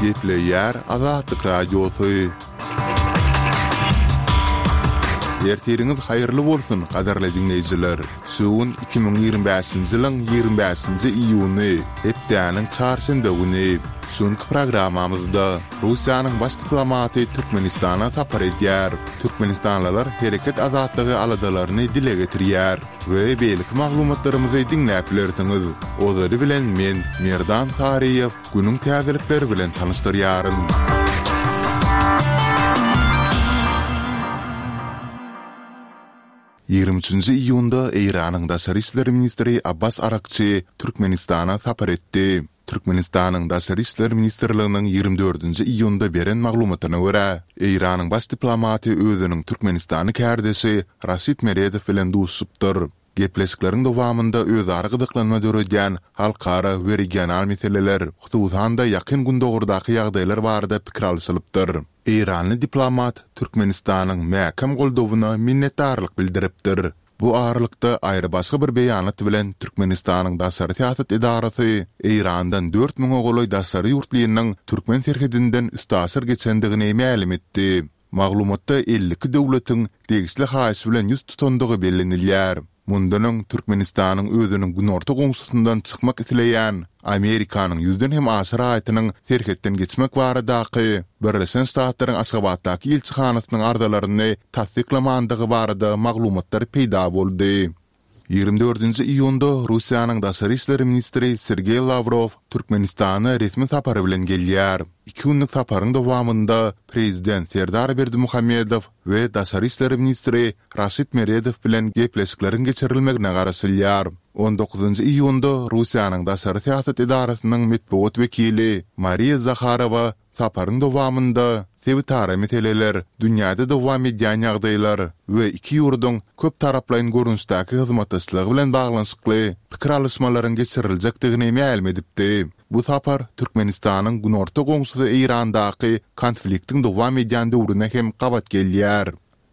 Gepleyer Azatlyk Radiosu. Erteriňiz haýyrly bolsun, gadarly dinleýijiler. Suwun 2025-nji ýylyň 25-nji iýuny, hepdeniň çarşamba güni. Şonky programmamyzda Russiýanyň baş diplomaty Türkmenistana tapar edýär. Türkmenistanlylar hereket azatlygy aladalaryny dile getirýär we beýlik maglumatlarymyzy dinläp bilersiňiz. Ozary bilen men Merdan Tariýew günüň täzelikleri bilen tanışdyrýaryn. 23-nji iýunda Iranyň Daşary işleri ministri Abbas Arakçy Türkmenistana tapar etdi. Türkmenistanyň Daşary işleri ministrliginiň 24-nji iýunda beren maglumatyna görä, Iranyň baş diplomaty özüniň Türkmenistany kärdesi Raşid Meredow bilen duşupdyr. Gepleşikleriň dowamynda özara gyzyklanma döredýän halkara we regional meseleler, hususanda ýakyn gündogurdaky ýagdaýlar barada pikir alşylypdyr. İranlı diplomat Türkmenistanyň mäkem goldowyna minnetdarlyk bildiripdir. Bu aralykda aýry başga bir beýanat bilen Türkmenistanyň Daşary Teatr Edarasy Irandan 4000 ogloy daşary ýurtlarynyň türkmen terhidinden üstasyr geçendigini ma'lum etdi. Maglumatda 52 döwletiň degisli haýsy bilen ýüz tutandygy bellenilýär. Mundanyň Türkmenistanyň özüniň günorta goňşusyndan çykmak itileýän Amerikanyň ýüzden hem aşyr aýatynyň terhetden geçmek baradaky Birleşen Ştatlaryň Aşgabatdaky elçixanasynyň ardalaryny tasdiklamandygy barada maglumatlar peýda boldy. 24-nji iýunda Russiýanyň Daşary işleri ministri Sergey Lavrov Türkmenistana resmi tapary bilen gelýär. 2 günlük taparyň dowamynda prezident Serdar Berdimuhammedow we Daşary işleri ministri Raşid Meredow bilen gepleşikleriň geçirilmegine garaşylýar. 19-njy iýunda Russiýanyň Daşary Teatr Edarasynyň medeniýet wekili Mariya Zakharova taparyň dowamynda sevitara meseleler, dünýäde dowam edýän ýagdaýlar we iki ýurduň köp taraplaryň görünüşdäki hyzmatdaşlygy bilen baglanyşykly pikir alysmalaryň geçiriljakdygyny ma'lum edipdi. Bu tapar Türkmenistanyň günorta goňşusy Irandaky konfliktiň dowam edýän döwrüne hem gabat gelýär.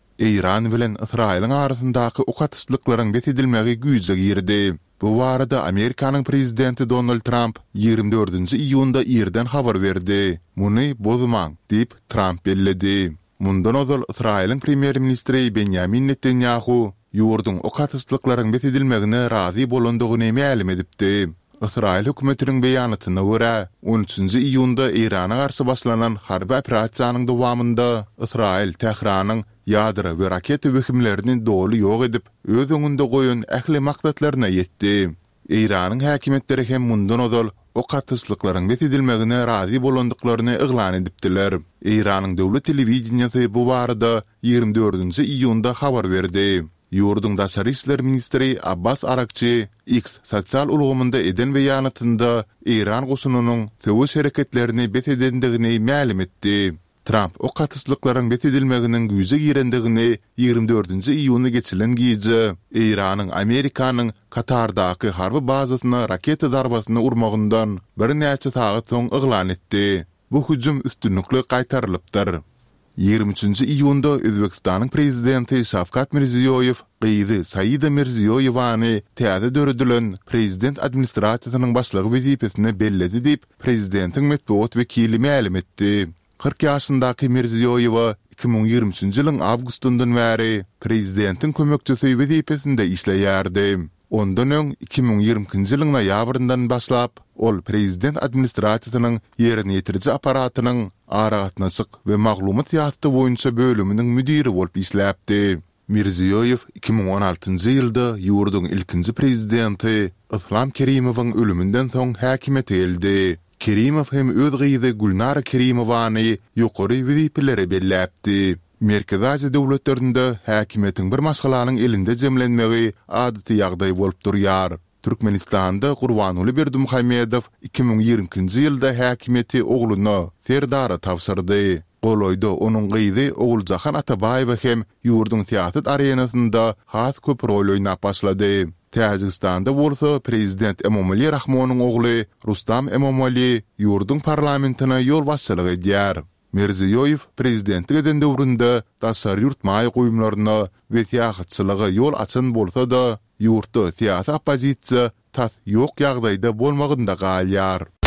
Iran bilen Israýlyň arasyndaky okatyşlyklaryň betedilmegi güýje girdi. Bu barada Amerikanyň prezidenti Donald Trump 24-nji iýunda ýerden habar berdi. Muny bozmaň diýip Trump belledi. Mundan ozal Israýlyň premier ministri Benjamin Netanyahu ýurduň okatyşlyklaryň betedilmegine razy bolandygyny ma'lum edipdi. Israýl hökümetiniň beýanatyna görä, 13-nji iýunda Irana garşy başlanan harby operasiýanyň dowamynda Israýl Tehranyň ýadra we raket wehimlerini doly ýok edip, öz öňünde goýan ähli maksatlaryna ýetdi. Iranyň häkimetleri hem mundan ozal okatyşlyklaryň betedilmegine razy bolandyklaryny eglan edipdiler. Iranyň döwlet telewizionyasy bu barada 24-nji iýunda habar berdi. Ýurduň Daşary işleri ministri Abbas Arakçy X sosial ulgamynda eden beýanatynda Iran goşunynyň söwüş hereketlerini betedendigini ma'lum etdi. Trump okatyşlyklaryň betedilmeginiň güýje girendigini 24-nji iýuny geçilen giýje Iranyň Amerikanyň Katardaky harby bazasyna raket darbasyny urmagyndan bir näçe sagat soň eglan etdi. Bu hüjüm üstünlikli gaýtarylypdyr. 23-nji iýunda Özbekistanyň prezidenti Şavkat Mirziýoýew gyzy Saýida Mirziýoýewany täze döredilen prezident administrasiýasynyň başlygy wezipesine belledi diýip prezidentiň medeniýet wekili ma'lum etdi. 40 ýaşyndaky Mirziýoýew 2023-nji ýylyň awgustundan bäri prezidentiň kömekçisi wezipesinde işleýärdi. Ondan öň 2022-nji ýylyň noýabryndan başlap ol prezident administrasiýasynyň ýerine ýetiriji aparatynyň aragatnaşyk we maglumat ýaty boýunça bölüminiň müdiri bolup işläpdi. Mirziýoýew 2016-njy ýylda ýurduň ilkinji prezidenti Islom Kerimowyň ölümünden soň häkimete geldi. Kerimow hem öz gyzy Gulnara Kerimowany ýokary wezipelere belläpdi. Merkezi Aziýa döwletlerinde häkimetiň bir maşgalanyň elinde jemlenmegi adaty ýagdaý bolup durýar. Türkmenistanda Gurbanuly Berdimuhammedow 2020-nji ýylda häkimeti ogluny Serdara tapşyrdy. Goloyda onuň gyzy Oguljahan Atabaýew hem ýurduň teatr arenasynda has köp rol oýnap başlady. Täjikistanda bolsa prezident Emomali Rahmonyň ogly Rustam Emomali ýurduň parlamentina ýol başçylyk edýär. Mirziýoýew prezidentlik eden döwründe daşary ýurtmaý goýumlaryna we teatrçylyga ýol açan bolsa da ýurtda teatr opozisiýa tat ýok ýagdaýda bolmagynda galýar.